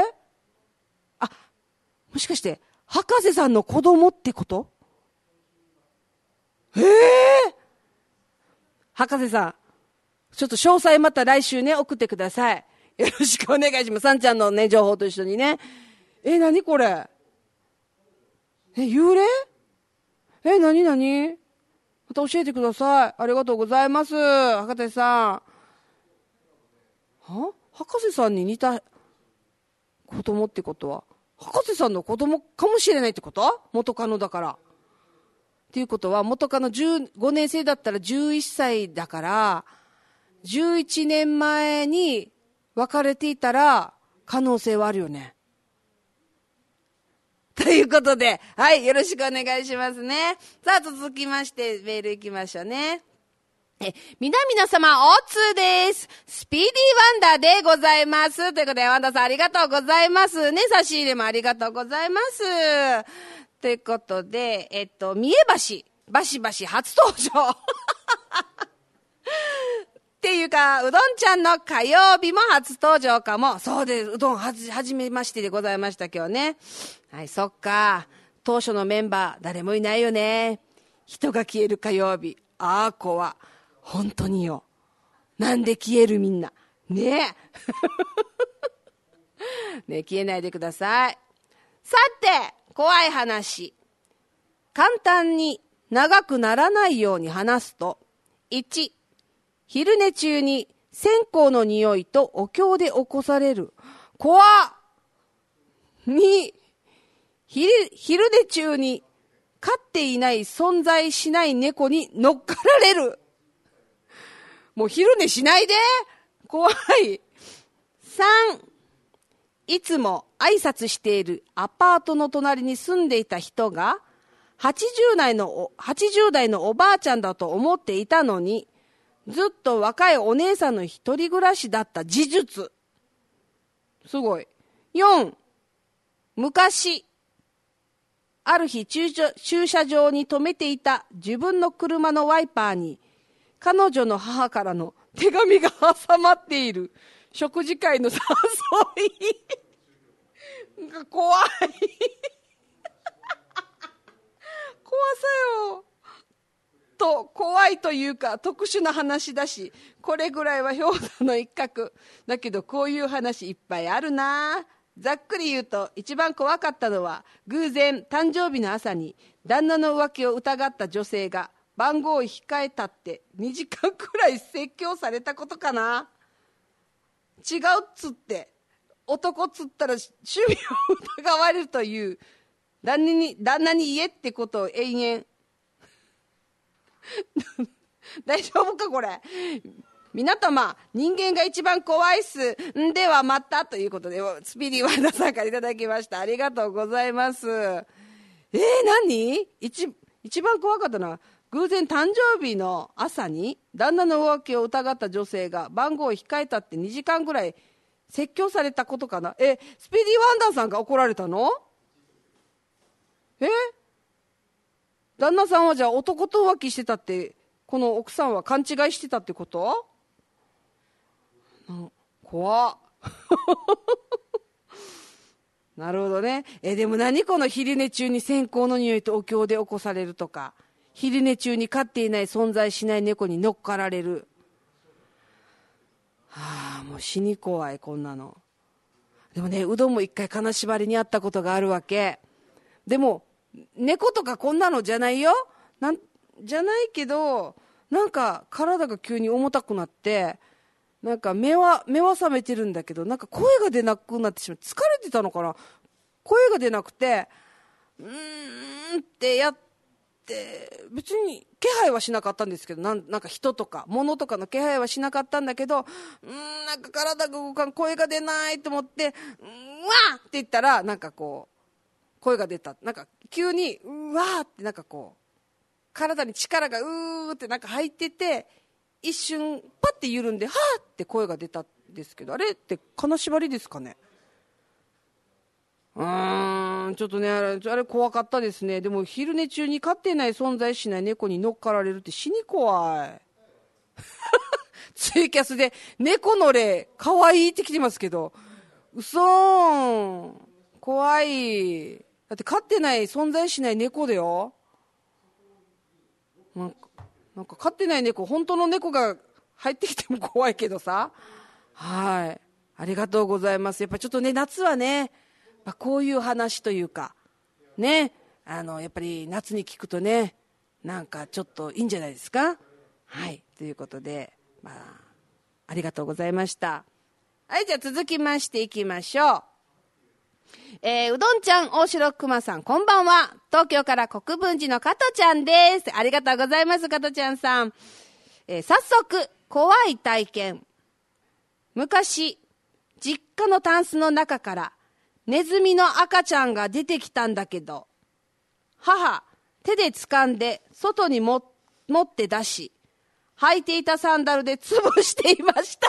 もしかして博士さんの子供ってこと？博士さん、ちょっと詳細また来週ね送ってください。よろしくお願いします。さんちゃんのね情報と一緒にね。何これ？幽霊？何？また教えてください。ありがとうございます。博士さん。博士さんに似た子供ってことは、博士さんの子供かもしれないってこと？元カノだから。っていうことは、元カノ15年生だったら11歳だから、11年前に別れていたら可能性はあるよね。ということで、はい、よろしくお願いしますね。さあ、続きまして、メール行きましょうね。皆様、おつです。スピーディーワンダーでございます。ということで、ワンダーさんありがとうございますね。差し入れもありがとうございます。ということで、三重橋、バシバシ初登場。っていうか、うどんちゃんの火曜日も初登場かも。そうです。うどんはじめましてでございました今日ね。はい、そっか。当初のメンバー、誰もいないよね。人が消える火曜日。怖。本当によ。なんで消えるみんな。ねえ。ねえ、消えないでください。さて、怖い話。簡単に長くならないように話すと、1、昼寝中に線香の匂いとお経で起こされる。怖っ。2、昼寝中に飼っていない存在しない猫に乗っかられる。もう昼寝しないで。怖い。3、いつも挨拶しているアパートの隣に住んでいた人が80代のおばあちゃんだと思っていたのに、ずっと若いお姉さんの一人暮らしだった事実。すごい。4、昔、ある日駐車場に止めていた自分の車のワイパーに、彼女の母からの手紙が挟まっている食事会の誘い。怖い。怖さよ。怖いというか特殊な話だし、これぐらいは氷山の一角だけど、こういう話いっぱいあるな。ざっくり言うと、一番怖かったのは偶然誕生日の朝に旦那の浮気を疑った女性が番号を控えたって2時間くらい説教されたことかな。違うっつって、男っつったら趣味を疑われるという旦那に言えってことを延々大丈夫かこれ。皆様、人間が一番怖いっす。んではまたということで、スピリワンダさんからいただきました。ありがとうございます。 何？一番怖かったのは、偶然誕生日の朝に旦那の浮気を疑った女性が番号を控えたって2時間ぐらい説教されたことかな。スピーディーワンダーさんが怒られたの？旦那さんはじゃあ男と浮気してたって、この奥さんは勘違いしてたってこと？怖っなるほどね。でも何この昼寝中に線香の匂いとお経で起こされるとか、昼寝中に飼っていない存在しない猫に乗っかられる。もう死に怖い、こんなの。でもね、うどんも一回金縛りにあったことがあるわけ。でも猫とかこんなのじゃないよ。じゃないけど、なんか体が急に重たくなって、なんか目は覚めてるんだけど、なんか声が出なくなってしまう。疲れてたのかな、声が出なくて、ってやって、別に気配はしなかったんですけど、なんか人とか物とかの気配はしなかったんだけど、なんか体が動かん、声が出ないと思って、わーって言ったら、なんかこう声が出た。なんか急にうわーってなんかこう体に力がうーってなんか入ってて、一瞬パッて緩んではーって声が出たんですけど、あれって金縛りですかね。ちょっとね、あれ怖かったですね。でも昼寝中に飼ってない存在しない猫に乗っかられるって死に怖いツイキャスで猫の霊かわいいって来てますけど、嘘ーん、怖い。だって飼ってない存在しない猫だよ。なんか飼ってない猫、本当の猫が入ってきても怖いけどさ。はい、ありがとうございます。やっぱちょっとね、夏はね、こういう話というかね、やっぱり夏に聞くとね、なんかちょっといいんじゃないですか。はい、ということで、ありがとうございました。はい、じゃあ続きましていきましょう。うどんちゃん、大城くまさん、こんばんは。東京から国分寺の加トちゃんです。ありがとうございます、加トちゃんさん。早速、怖い体験。昔、実家のタンスの中からネズミの赤ちゃんが出てきたんだけど、母、手で掴んで外に持って出し、履いていたサンダルで潰していました。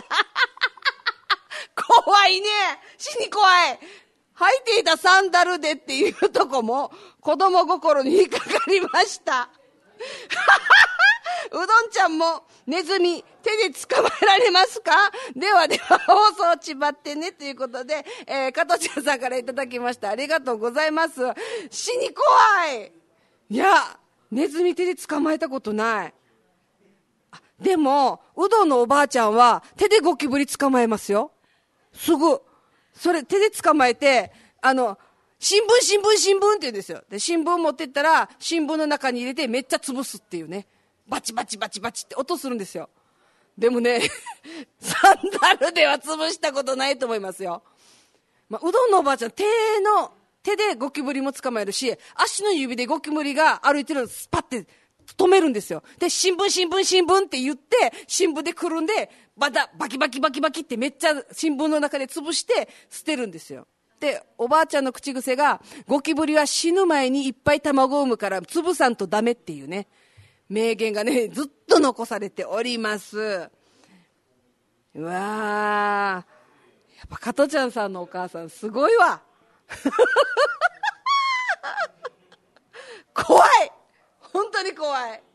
怖いね。死に怖い。履いていたサンダルでっていうとこも子供心に引っかかりました。うどんちゃんもネズミ手で捕まえられますか？では放送ちばってねということで、加藤ちゃんさんからいただきました。ありがとうございます。死に怖い。いや、ネズミ手で捕まえたことない。でもうどんのおばあちゃんは手でゴキブリ捕まえますよ。すぐそれ手で捕まえて、新聞って言うんですよ。で新聞持ってったら新聞の中に入れてめっちゃ潰すっていうね、バチバチバチバチって音するんですよ。でもねサンダルでは潰したことないと思いますよ。うどんのおばあちゃん手でゴキブリも捕まえるし、足の指でゴキブリが歩いてるのをスパッて止めるんですよ。で新聞って言って新聞でくるんでバキバキってめっちゃ新聞の中で潰して捨てるんですよ。でおばあちゃんの口癖が、ゴキブリは死ぬ前にいっぱい卵を産むから潰さんとダメっていうね、名言がねずっと残されております。うわー、やっぱ加トちゃんさんのお母さんすごいわ怖い、本当に怖い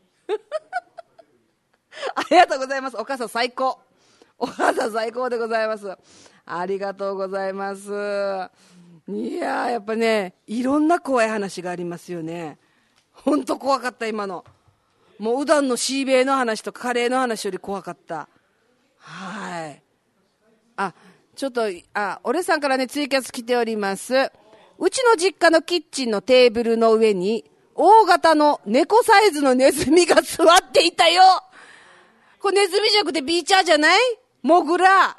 ありがとうございます。お母さん最高。お母さん最高でございます。ありがとうございます。いややっぱね、いろんな怖い話がありますよね。本当怖かった今の。もううどんのシーベイの話とかカレーの話より怖かった。はい。ちょっと俺さんからねツイキャス来ております。うちの実家のキッチンのテーブルの上に大型の猫サイズのネズミが座っていたよ。これネズミじゃなくてビーチャーじゃない？モグラ。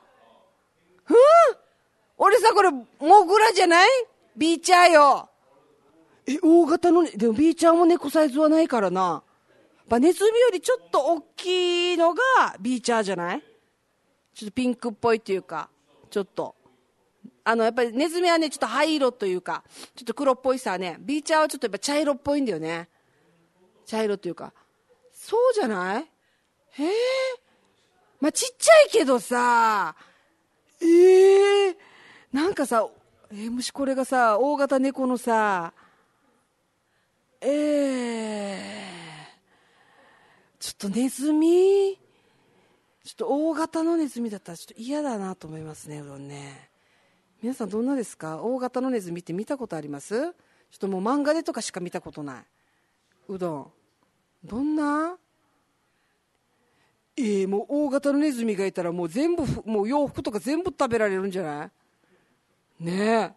俺さ、これモグラじゃない？ビーチャーよ。大型の、でもビーチャーも猫サイズはないからな。ネズミよりちょっと大きいのがビーチャーじゃない？ちょっとピンクっぽいっていうか、ちょっとやっぱりネズミはねちょっと灰色というかちょっと黒っぽいさね、ビーチャーはちょっとやっぱ茶色っぽいんだよね。茶色というか、そうじゃない？まあちっちゃいけどさ、なんかさ、もしこれがさ大型猫のさ、ちょっとネズミ、ちょっと大型のネズミだったらちょっと嫌だなと思いますね、うどんね。皆さんどんなですか？大型のネズミって見たことあります？ちょっともう漫画でとかしか見たことない。うどんどんな？もう大型のネズミがいたらもう全部もう洋服とか全部食べられるんじゃないね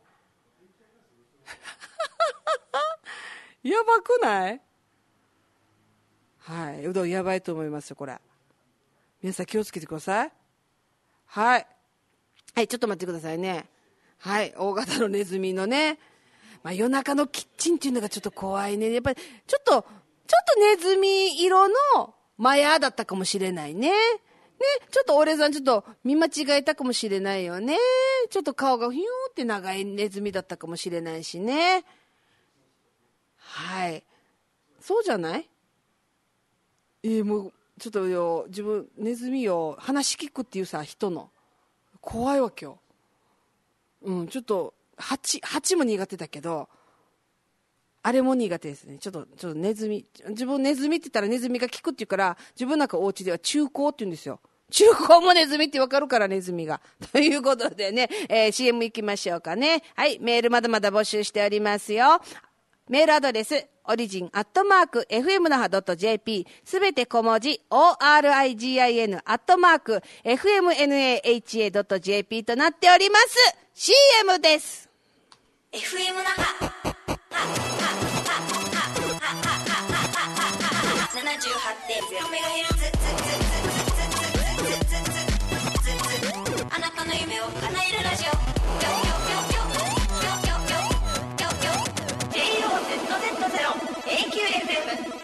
えやばくない？はい、うどんやばいと思いますよこれ。皆さん気をつけてください。はい、はい、ちょっと待ってくださいね。はい、大型のネズミのね、まあ、夜中のキッチンっていうのがちょっと怖いね。やっぱりちょっとネズミ色のマヤだったかもしれないね。ちょっと俺さんちょっと見間違えたかもしれないよね。ちょっと顔がヒューって長いネズミだったかもしれないしね。はい、そうじゃない？もうちょっとよ、自分ネズミよ話聞くっていうさ人の怖いわけよ。ちょっと蜂も苦手だけどあれも苦手ですね。ちょっとネズミ、自分ネズミって言ったらネズミが効くって言うから、自分なんかお家では中高って言うんですよ。中高もネズミってわかるから、ネズミが。ということでね、CM 行きましょうかね。はい、メールまだまだ募集しておりますよ。メールアドレス、origin@fmnaha.jp、すべて小文字、origin@fmnaha.jp となっております。CM です。 FM 那覇 78.0MHz、 あなたの夢を叶えるラジオ、JOZZ0AQFM。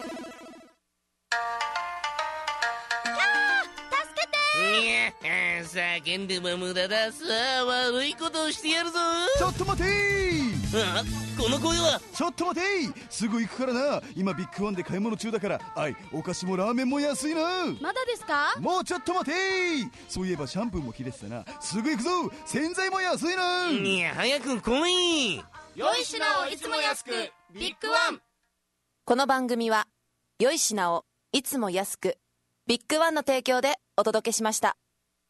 叫んでも無駄だ。さあ悪いことをしてやるぞ。 ちょっと待てー。この声は。 ちょっと待てー、すぐ行くからな。今ビッグワンで買い物中だから。お菓子もラーメンも安いな。 まだですか？ もうちょっと待てー。そういえばシャンプーも切れてたな。すぐ行くぞ。洗剤も安いな。 いや早く来い。 良い品をいつも安く、ビッグワン。 この番組は良い品をいつも安く、ビッグワンの提供でお届けしました。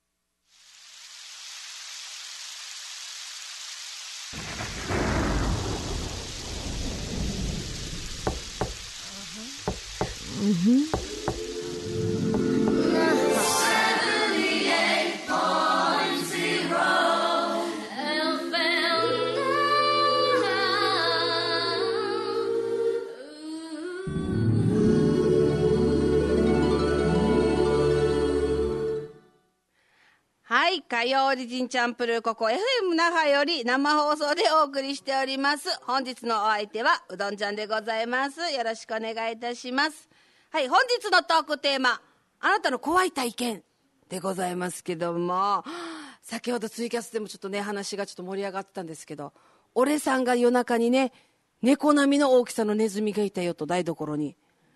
はい、火曜オリジンチャンプルー、ここ FM 那覇より生放送でお送りしております。本日のお相手はうどんちゃんでございます。よろしくお願いいたします。はい、本日のトークテーマ、あなたの怖い体験でございますけども、先ほどツイキャスでもちょっとね話がちょっと盛り上がってたんですけど、俺さんが夜中にね、猫並みの大きさのネズミがいたよと、台所に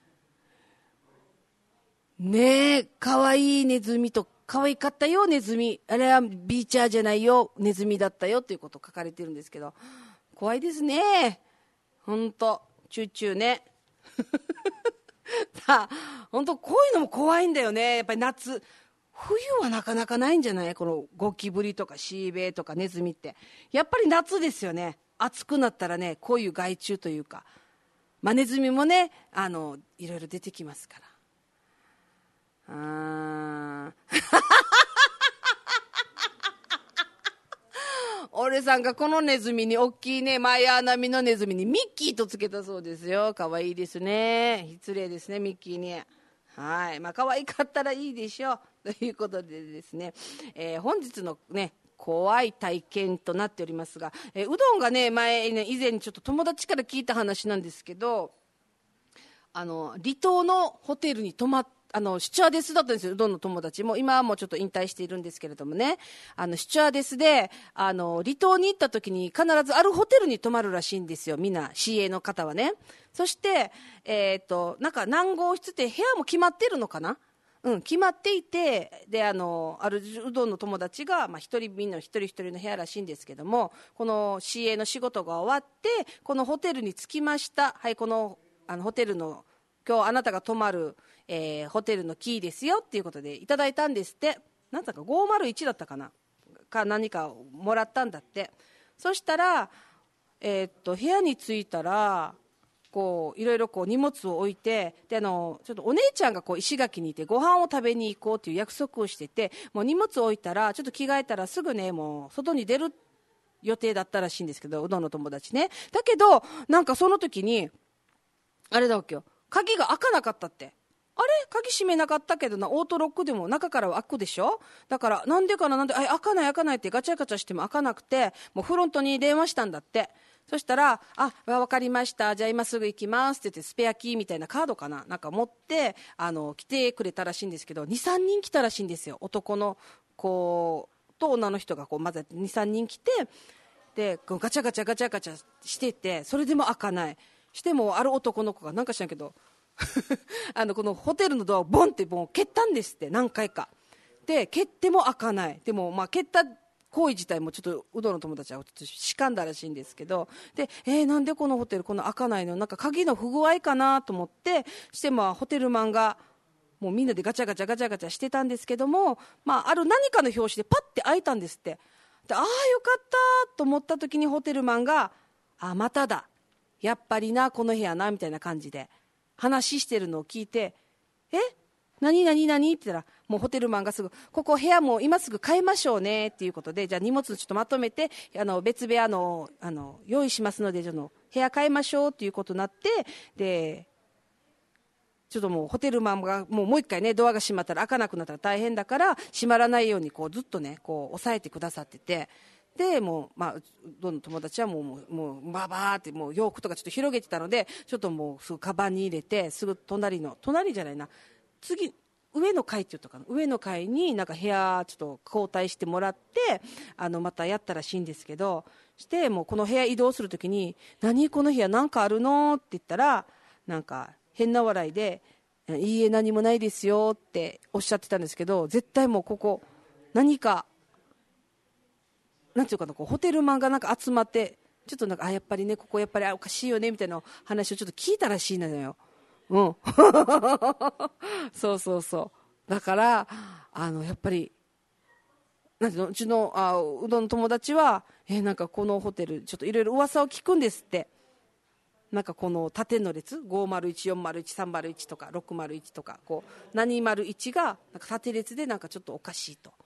ねえ、かわいいネズミと、可愛かったよネズミ、あれはビーチャーじゃないよネズミだったよということ書かれてるんですけど、怖いですね、ほんとチューチューねさあほんとこういうのも怖いんだよね。やっぱり夏、冬はなかなかないんじゃない、このゴキブリとかシーベイとかネズミって。やっぱり夏ですよね。暑くなったらね、こういう害虫というか、まあ、ネズミもねいろいろ出てきますから。俺さんがこのネズミに大きいねマヤー並みのネズミにミッキーとつけたそうですよ。かわいいですね。失礼ですねミッキーに。はい、まあ可愛かったらいいでしょうということでですね、本日のね怖い体験となっておりますが、うどんがね以前にちょっと友達から聞いた話なんですけど、離島のホテルに泊まっシチュアデスだったんですよ、うどんの友達も。今はもうちょっと引退しているんですけれどもね、シチュアデスで、離島に行った時に必ずあるホテルに泊まるらしいんですよ、みんな、CA の方はね。そして、なんか何号室って部屋も決まってるのかな、決まっていて、で、あるうどんの友達が、みんな一人一人の部屋らしいんですけども、この CA の仕事が終わって、このホテルに着きました。はい、この、ホテルの、今日あなたが泊まる、ホテルのキーですよっていうことでいただいたんですって。なんだか501だったかなか何かもらったんだって。そしたら、部屋に着いたらこういろいろこう荷物を置いて、でちょっとお姉ちゃんがこう石垣にいてご飯を食べに行こうという約束をしてて、もう荷物を置いたらちょっと着替えたらすぐねもう外に出る予定だったらしいんですけど、うどんの友達ね。だけどなんかその時にあれだわけよ、鍵が開かなかったって。あれ鍵閉めなかったけどな、オートロックでも中からは開くでしょ。だからなんでかな、なんで開かないってガチャガチャしても開かなくて、もうフロントに電話したんだって。そしたら分かりました、じゃあ今すぐ行きますって言って、スペアキーみたいなカードかな、なんか持って来てくれたらしいんですけど、 2,3 人来たらしいんですよ。男の子と女の人がこうまず 2,3 人来て、でガチャガチャしてて、それでも開かない。してもある男の子がなんか知らんけどこのホテルのドアをボンってもう蹴ったんですって、何回かで蹴っても開かない。でも蹴った行為自体もちょっとうどんの友達はちょっとしかんだらしいんですけど、でなんでこのホテルこの開かないの、なんか鍵の不具合かなと思って、してホテルマンがもうみんなでガチャガチャしてたんですけども、ある何かの拍子でパッて開いたんですって。でよかったと思った時にホテルマンがまただ、やっぱりなこの部屋なみたいな感じで話してるのを聞いて、何って言ったら、もうホテルマンがすぐここ部屋も今すぐ変えましょうねっていうことで、じゃあ荷物ちょっとまとめて別部屋用意しますので部屋変えましょうっていうことになって、でちょっともうホテルマンがもう一回ねドアが閉まったら開かなくなったら大変だから閉まらないようにこうずっとねこう押さえてくださってて、でもうどんどん友達はもうバーってもう洋服とかちょっと広げてたので、ちょっともうすぐカバンに入れて、すぐ隣じゃないな、次上の階って言ったかな、上の階になんか部屋ちょっと交代してもらってまたやったらしいんですけど、してもうこの部屋移動するときに、何この部屋なんかあるのって言ったら、なんか変な笑いで、いいえ何もないですよっておっしゃってたんですけど、絶対もうここ何かなんていうかな、こうホテルマンがなんか集まって、ちょっとなんかやっぱりねここやっぱりおかしいよねみたいな話をちょっと聞いたらしいのよ。そうだからやっぱりなんていうの、うちのうどんの友達はなんかこのホテルちょっといろいろ噂を聞くんですって。なんかこの縦の列501、401、301とか601とかこう何01がなんか縦列でなんかちょっとおかしいと。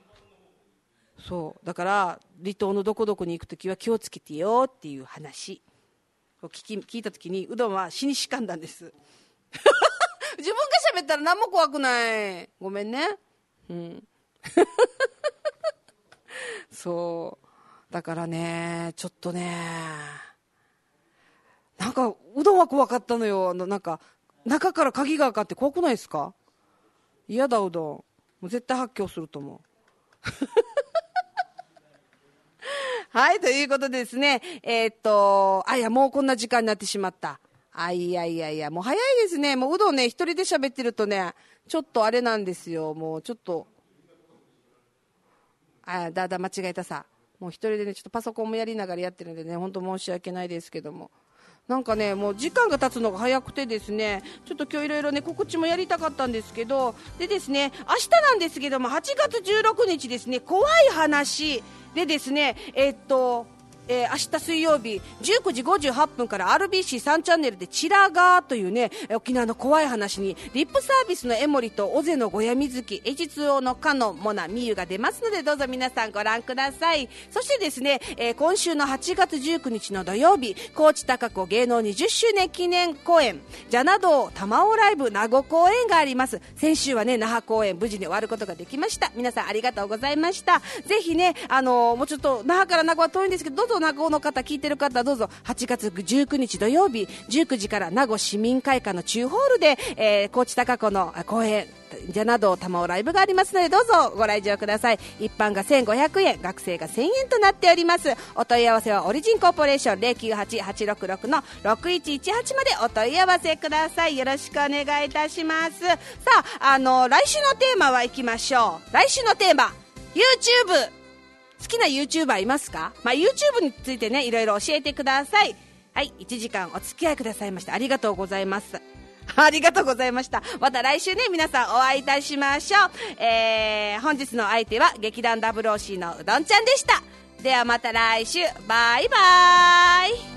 そうだから離島のどこどこに行くときは気をつけてよっていう話を聞いたときに、うどんは死にしかんだんです自分が喋ったら何も怖くない、ごめんね。そうだからね、ちょっとねなんかうどんは怖かったのよ。なんか中から鍵がかかって怖くないですか？嫌だ、うどんもう絶対発狂すると思うはい、ということでですね、もうこんな時間になってしまった。いや、もう早いですね。もううどんね、一人で喋ってるとね、ちょっとあれなんですよ。もうちょっと、間違えたさ。もう一人でね、ちょっとパソコンもやりながらやってるんでね、本当申し訳ないですけども。なんかね、もう時間が経つのが早くてですね、ちょっと今日いろいろね、告知もやりたかったんですけど、でですね、明日なんですけども、8月16日ですね、怖い話でですね、明日水曜日19時58分から RBC3 チャンネルでチラガーというね沖縄の怖い話にリップサービスの江森と尾瀬の小屋水木 H2O のかのモナミユが出ますので、どうぞ皆さんご覧ください。そしてですね、今週の8月19日の土曜日、高知高子芸能20周年記念公演ジャナドー玉尾ライブ名護公演があります。先週はね那覇公演無事に終わることができました。皆さんありがとうございました。ぜひねもうちょっと那覇から名護は遠いんですけど、どうぞ送名護の方聞いてる方どうぞ8月19日土曜日19時から名護市民会館の中ホールで、高知高子の公演じゃなど玉尾ライブがありますのでどうぞご来場ください。一般が1500円学生が1000円となっております。お問い合わせはオリジンコーポレーション 098-866-6118 までお問い合わせください。よろしくお願いいたします。さあ、来週のテーマはいきましょう。来週のテーマ YouTube、好きな YouTuber いますか？YouTube についてねいろいろ教えてください。はい、1時間お付き合いくださいましてありがとうございます。ありがとうございました。また来週ね皆さんお会いいたしましょう。本日の相手は劇団 WOC のうどんちゃんでした。ではまた来週、バイバーイ。